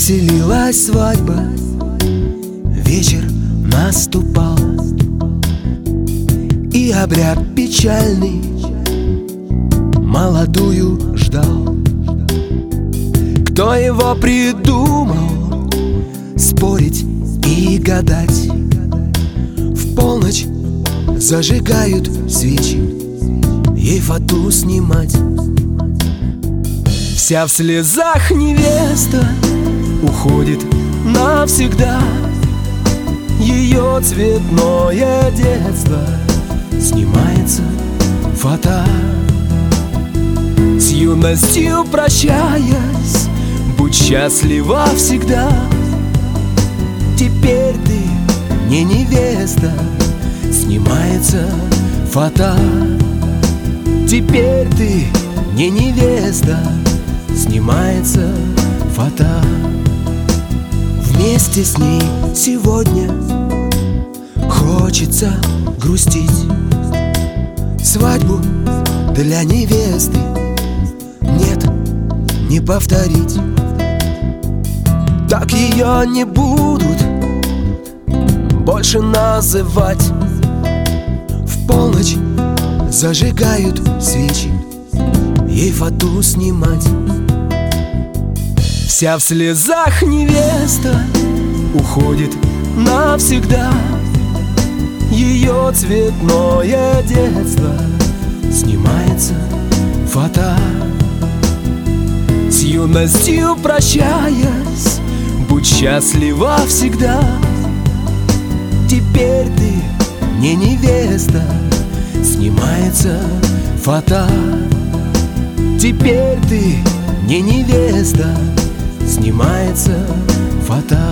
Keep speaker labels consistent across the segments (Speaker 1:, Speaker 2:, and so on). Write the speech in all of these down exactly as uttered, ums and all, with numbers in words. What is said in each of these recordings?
Speaker 1: Веселилась свадьба, вечер наступал, и обряд печальный молодую ждал. Кто его придумал спорить и гадать? В полночь зажигают свечи, ей фату снимать. Вся в слезах невеста уходит навсегда. Ее цветное детство снимается фата. С юностью прощаясь, будь счастлива всегда. Теперь ты не невеста, снимается фата. Теперь ты не невеста, снимается фата. Вместе с ней сегодня хочется грустить. Свадьбу для невесты нет, не повторить. Так ее не будут больше называть. В полночь зажигают свечи, ей фату снимать. Вся в слезах невеста уходит навсегда. Ее цветное детство снимается фата. С юностью прощаясь, будь счастлива всегда. Теперь ты не невеста, снимается фата. Теперь ты не невеста, снимается фата.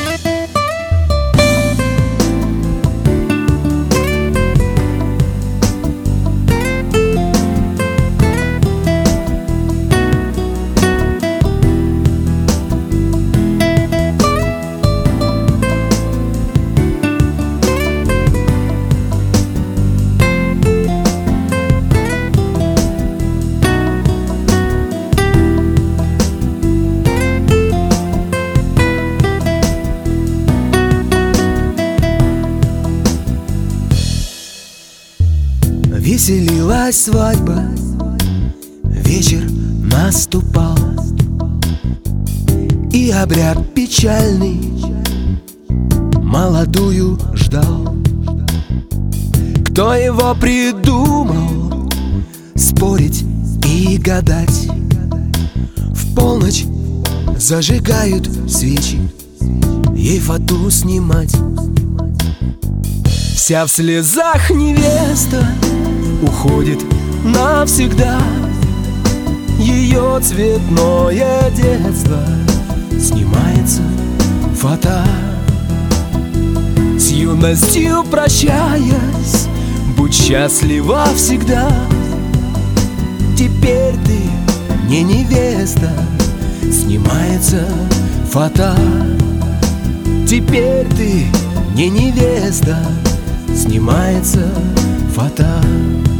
Speaker 1: Веселилась свадьба, вечер наступал, и обряд печальный молодую ждал. Кто его придумал спорить и гадать? В полночь зажигают свечи, ей фату снимать. Вся в слезах невеста уходит навсегда. Ее цветное детство снимается фата. С юностью прощаясь, будь счастлива всегда. Теперь ты не невеста, снимается фата. Теперь ты не невеста, снимается фата.